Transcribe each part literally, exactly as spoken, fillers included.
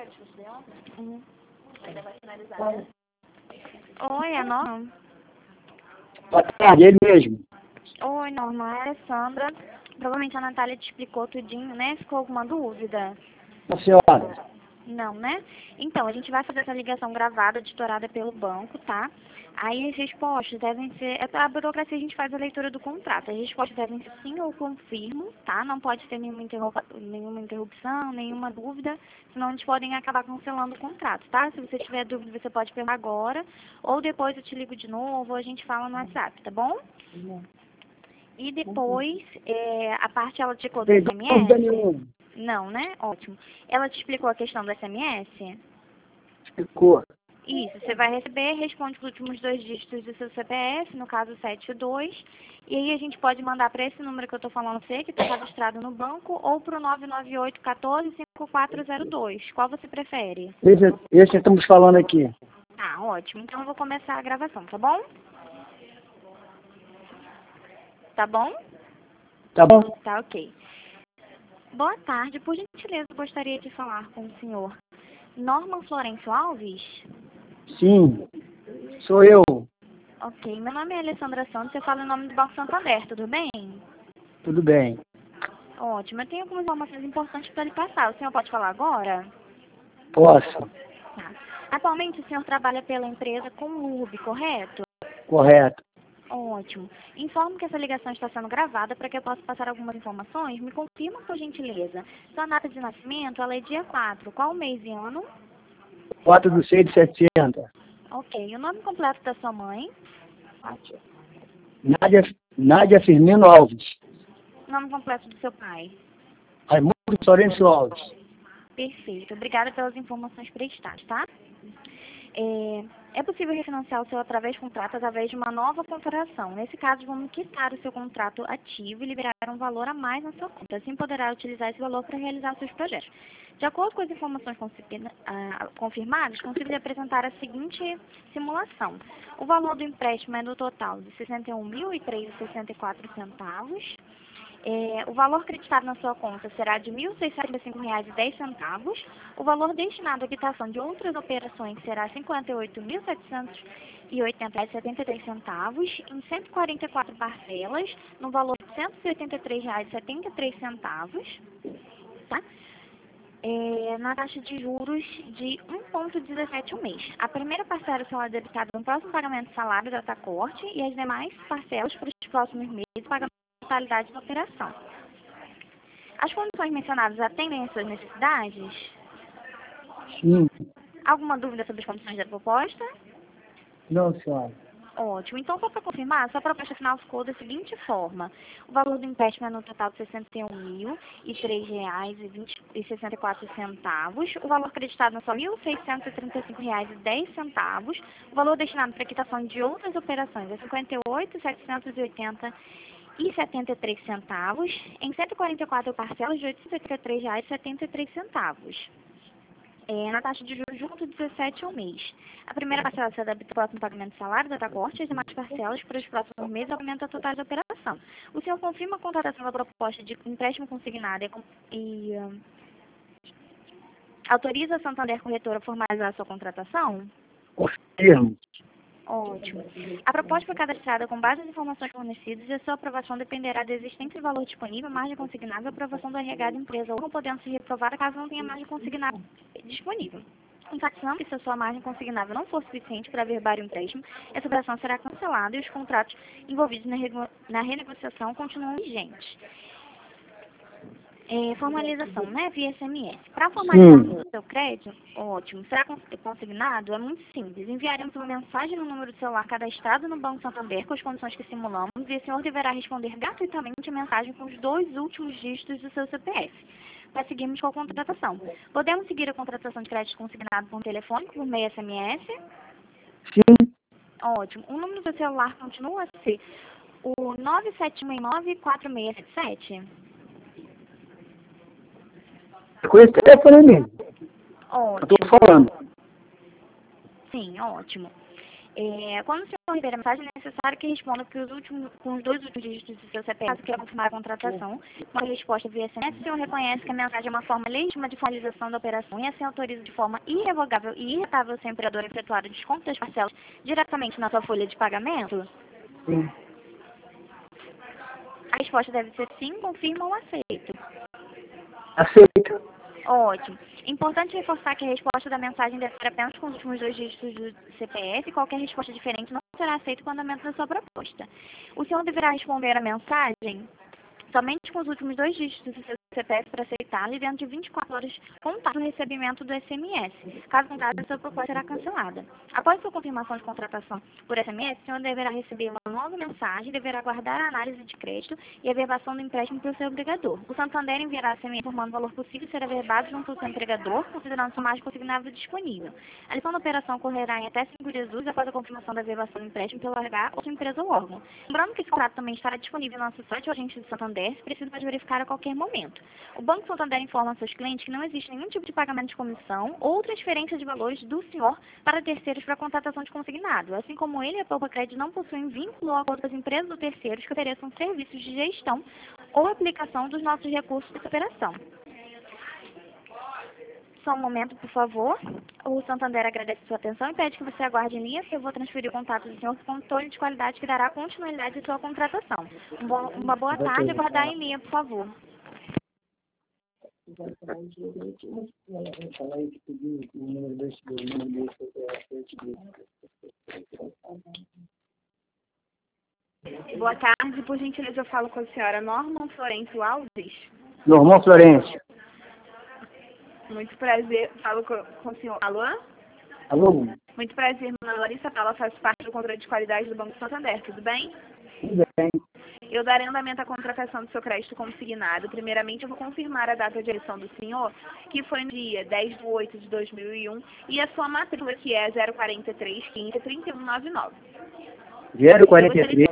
Uhum. Oi, é Norma? Boa tarde, ele mesmo. Oi, Norma, é a Alessandra. Provavelmente a Natália te explicou tudinho, né? Ficou alguma dúvida? A senhora. Não, né? Então, a gente vai fazer essa ligação gravada, editorada pelo banco, tá? Aí as respostas devem ser... A burocracia a gente faz a leitura do contrato. As respostas devem ser sim ou confirmo, tá? Não pode ter nenhuma, interrompa... nenhuma interrupção, nenhuma dúvida, senão eles podem acabar cancelando o contrato, tá? Se você tiver dúvida, você pode perguntar agora, ou depois eu te ligo de novo, ou a gente fala no WhatsApp, tá bom? E depois, é, a parte ela te explicou do Sem S M dúvida S? nenhuma. Não, né? Ótimo. Ela te explicou a questão do S M S? Explicou. Isso, você vai receber, responde os últimos dois dígitos do seu C P F, no caso sete dois, e aí a gente pode mandar para esse número que eu estou falando para você, que está cadastrado no banco, ou para o nove nove oito um quatro cinco quatro zero dois. Qual você prefere? Esse, esse estamos falando aqui. Tá, ótimo. Então eu vou começar a gravação, tá bom? Tá bom? Tá bom? Tá, ok. Boa tarde, por gentileza, eu gostaria de falar com o senhor Norman Florencio Alves? Sim. Sou eu. Ok, meu nome é Alessandra Santos, eu falo em nome do Banco Santander, tudo bem? Tudo bem. Ótimo, eu tenho algumas informações importantes para lhe passar. O senhor pode falar agora? Posso. Tá. Atualmente o senhor trabalha pela empresa com U R B, correto? Correto. Ótimo. Informo que essa ligação está sendo gravada para que eu possa passar algumas informações. Me confirma, por gentileza. Sua data de nascimento, ela é dia quatro. Qual mês e ano? quatro do seis de setenta. Ok. O nome completo da sua mãe? Nádia, Nádia Firmino Alves. O nome completo do seu pai? Raimundo Florencio Alves. Perfeito. Obrigada pelas informações prestadas, tá? É, é possível refinanciar o seu através de contrato através de uma nova contratação. Nesse caso, vamos quitar o seu contrato ativo e liberar um valor a mais na sua conta. Assim, poderá utilizar esse valor para realizar seus projetos. De acordo com as informações ah, confirmadas, consigo lhe apresentar a seguinte simulação. O valor do empréstimo é no total de sessenta e um mil e três reais e sessenta e quatro centavos. É, o valor creditado na sua conta será de mil seiscentos e cinco reais e dez centavos. O valor destinado à quitação de outras operações será cinquenta e oito mil setecentos e oitenta reais e setenta e três centavos, em cento e quarenta e quatro parcelas, no valor de cento e oitenta e três reais e setenta e três centavos, tá? É, na taxa de juros de um vírgula dezessete ao mês. A primeira parcela será debitada no próximo pagamento de salário da Tacorte e as demais parcelas para os próximos meses pagamento da totalidade da operação. As condições mencionadas atendem às suas necessidades? Sim. Alguma dúvida sobre as condições da proposta? Não, senhora. Ótimo. Então, só para confirmar, sua proposta final ficou da seguinte forma. O valor do empréstimo é no total de sessenta e um mil e três reais e sessenta e quatro centavos. O valor creditado é só mil seiscentos e trinta e cinco reais e dez centavos. O valor destinado para quitação de outras operações é cinquenta e oito mil setecentos e oitenta e setenta e três centavos, em cento e quarenta e quatro parcelas de oitocentos e oitenta e três reais e setenta e três centavos. É, na taxa de juros junto dezessete ao mês. A primeira parcela será debita próximo pagamento de salário da Tacorte e as demais parcelas para os próximos meses aumenta a total da operação. O senhor confirma a contratação da proposta de empréstimo consignado e, e uh, autoriza a Santander Corretora a formalizar a sua contratação? Confirmo. Ótimo. A proposta foi cadastrada com base nas informações fornecidas e a sua aprovação dependerá da existência de valor disponível, margem consignável e aprovação do R H da empresa, ou podendo ser reprovada caso não tenha margem consignável disponível. Enfatizando que se a sua margem consignável não for suficiente para averbar o empréstimo, essa operação será cancelada e os contratos envolvidos na, na renegociação continuam vigentes. É, formalização, né, via S M S. Para formalizar Sim. o seu crédito, ótimo, será consignado? É muito simples. Enviaremos uma mensagem no número do celular cadastrado no Banco Santander com as condições que simulamos e o senhor deverá responder gratuitamente a mensagem com os dois últimos dígitos do seu C P F. Para seguirmos com a contratação. Podemos seguir a contratação de crédito consignado por telefone, por meio S M S? Sim. Ótimo. O número do seu celular continua a ser o nove sete um nove quatro seis sete sete? Com esse telefone mesmo. Eu Ótimo. estou falando. Sim, ótimo. É, quando o senhor senhor receber a mensagem, é necessário que responda que os últimos, com os dois últimos dígitos do seu C P F, caso queira confirmar a contratação. Uma resposta via S M S, o senhor reconhece que a mensagem é uma forma legítima de formalização da operação e assim autoriza de forma irrevogável e irretável o seu empregador a efetuar o desconto das parcelas diretamente na sua folha de pagamento? Sim. A resposta deve ser sim, confirma ou aceito. Aceito. Ótimo. Importante reforçar que a resposta da mensagem deve ser apenas com os últimos dois dígitos do C P F e qualquer resposta diferente não será aceita com o andamento da sua proposta. O senhor deverá responder a mensagem somente com os últimos dois dígitos do seu C P F para aceitá-la e dentro de vinte e quatro horas contar o recebimento do S M S. Caso contrário, a sua proposta será cancelada. Após sua confirmação de contratação por S M S, o senhor deverá receber uma nova mensagem e deverá aguardar a análise de crédito e a verbação do empréstimo para o seu empregador. O Santander enviará S M S informando o valor possível ser averbado junto ao seu empregador, considerando sua margem consignável disponível. A lição da operação ocorrerá em até cinco dias úteis após a confirmação da verbação do empréstimo pelo R H ou sua empresa ou órgão. Lembrando que esse contrato também estará disponível no nosso site ou agente do Santander, se preciso pode verificar a qualquer momento. O Banco Santander informa a seus clientes que não existe nenhum tipo de pagamento de comissão ou transferência de valores do senhor para terceiros para contratação de consignado, assim como ele e a Poupa Crédito não possuem vínculo ou acordo com as empresas ou terceiros que ofereçam serviços de gestão ou aplicação dos nossos recursos dessa operação. Só um momento, por favor. O Santander agradece a sua atenção e pede que você aguarde em linha, que eu vou transferir o contato do senhor para o controle de qualidade que dará continuidade à sua contratação. Um bom, uma boa tarde, aguardar em linha, por favor. Boa tarde, por gentileza eu falo com a senhora Norma Florencio Alves. Norman Florencio. Muito prazer, falo com, com o senhor. Alô? Alô? Muito prazer, meu nome é Larissa Paula, faço parte do controle de qualidade do Banco Santander, tudo bem? Tudo bem. Eu darei andamento à contratação do seu crédito consignado. Primeiramente, eu vou confirmar a data de eleição do senhor, que foi no dia dez de oito de dois mil e um, e a sua matrícula, que é zero quatro três, quinze, trinta e um, noventa e nove. zero quatro três,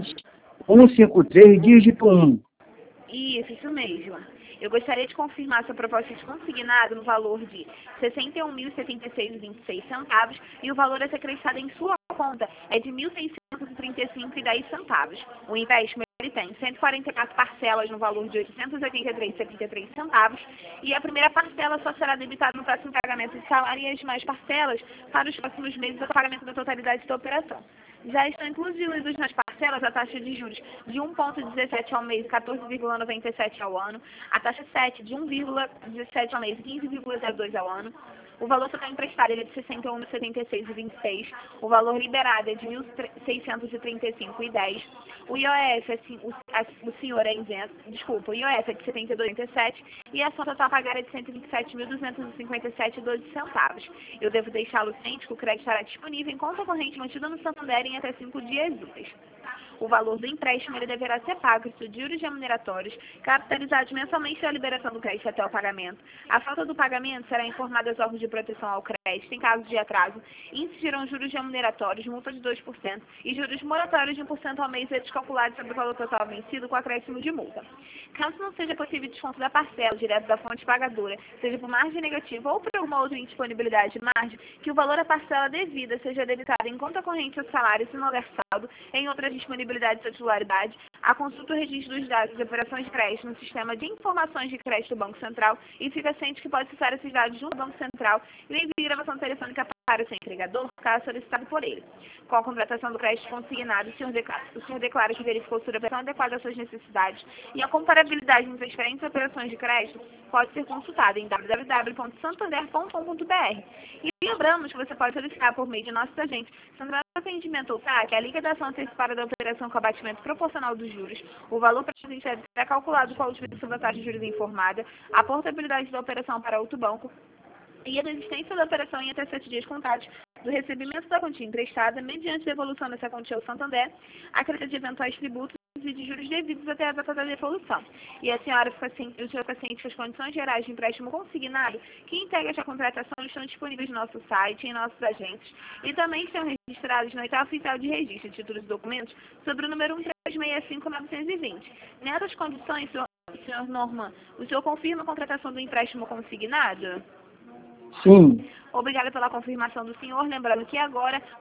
um cinco três, dígito um. Isso, isso mesmo. Eu gostaria de confirmar sua proposta de consignado no valor de sessenta e um mil e setenta e seis reais e vinte e seis centavos e o valor a ser acrescido em sua conta é de mil seiscentos e trinta e cinco reais e dez centavos. O empréstimo ele tem cento e quarenta e quatro parcelas no valor de oitocentos e oitenta e três reais e setenta e três centavos e a primeira parcela só será debitada no próximo pagamento de salário e as demais parcelas para os próximos meses do pagamento da totalidade da operação. Já estão incluídos nas parcelas a taxa de juros de um vírgula dezessete ao mês e quatorze vírgula noventa e sete ao ano, a taxa sete de um vírgula dezessete ao mês e quinze vírgula zero dois ao ano. O valor total emprestado ele é de sessenta e um mil e setenta e seis reais e vinte e seis centavos. O valor liberado é de mil seiscentos e trinta e cinco reais e dez centavos. O I O F, assim, o, a, o senhor é isento, desculpa, o I O F é de setenta e dois reais e trinta e sete centavos e a sua total a pagar é de cento e vinte e sete mil duzentos e cinquenta e sete reais e doze centavos. Eu devo deixá-lo ciente que o crédito estará disponível em conta corrente mantida no Santander em até cinco dias úteis. O valor do empréstimo ele deverá ser pago de juros remuneratórios, capitalizados mensalmente da liberação do crédito até o pagamento. A falta do pagamento será informada aos órgãos de proteção ao crédito em caso de atraso e incidirão juros remuneratórios, multa de dois por cento e juros moratórios de um por cento ao mês e descalculados sobre o valor total vencido com acréscimo de multa. Caso não seja possível desconto da parcela direto da fonte pagadora, seja por margem negativa ou por alguma outra indisponibilidade de margem, que o valor da parcela devida seja debitado em conta corrente ou salário se não houver saldo em outra disponibilidade de titularidade, a consulta o registro dos dados de operações de crédito no sistema de informações de crédito do Banco Central e fica ciente que pode acessar esses dados junto ao Banco Central e enviar gravação telefônica para o seu empregador, caso solicitado por ele. Com a contratação do crédito consignado, o senhor declara, o senhor declara que verificou se a operação adequada às suas necessidades e a comparabilidade entre as diferentes operações de crédito pode ser consultada em w w w ponto santander ponto com ponto b r. E lembramos que você pode solicitar por meio de nossos agentes, Santander Atendimento ou S A C, a liquidação antecipada da operação com abatimento proporcional dos juros, o valor presente é calculado com a utilização da taxa de juros informada, a portabilidade da operação para outro banco, e a desistência da operação em até sete dias contados do recebimento da quantia emprestada, mediante devolução dessa quantia ao Santander, a crédito de eventuais tributos e de juros devidos até a data da devolução. E a senhora fica ciente, o senhor fica ciente que as condições gerais de empréstimo consignado que integram esta contratação estão disponíveis no nosso site e em nossos agentes e também estão registrados no Oitavo Oficial de Registro de Títulos e Documentos sobre o número um três seis cinco nove dois zero. Nessas condições, senhor, senhor Norman, o senhor confirma a contratação do empréstimo consignado? Sim. Obrigada pela confirmação do senhor. Lembrando que agora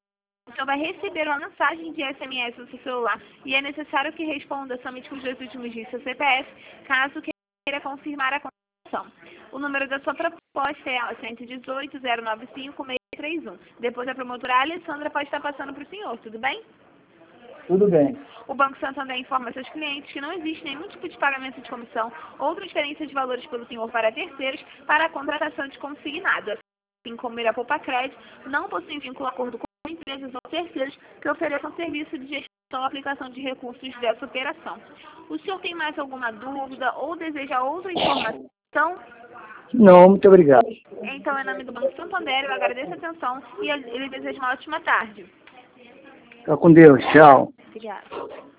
O senhor vai receber uma mensagem de S M S no seu celular e é necessário que responda somente com os dois últimos dígitos do seu C P F, caso queira confirmar a contratação. O número da sua proposta é cento e dezoito, zero nove cinco, seis três um. Depois a promotora Alessandra pode estar passando para o senhor, tudo bem? Tudo bem. O Banco Santander informa seus clientes que não existe nenhum tipo de pagamento de comissão ou transferência de valores pelo senhor para terceiros para a contratação de consignado. Assim como Irapopá Crédito, não possui vínculo a acordo com empresas ou terceiros que ofereçam serviço de gestão ou aplicação de recursos dessa operação. O senhor tem mais alguma dúvida ou deseja outra informação? Não, muito obrigado. Então, em nome do Banco Santander, eu agradeço a atenção e ele deseja uma ótima tarde. Fica com Deus. Tchau. Obrigada.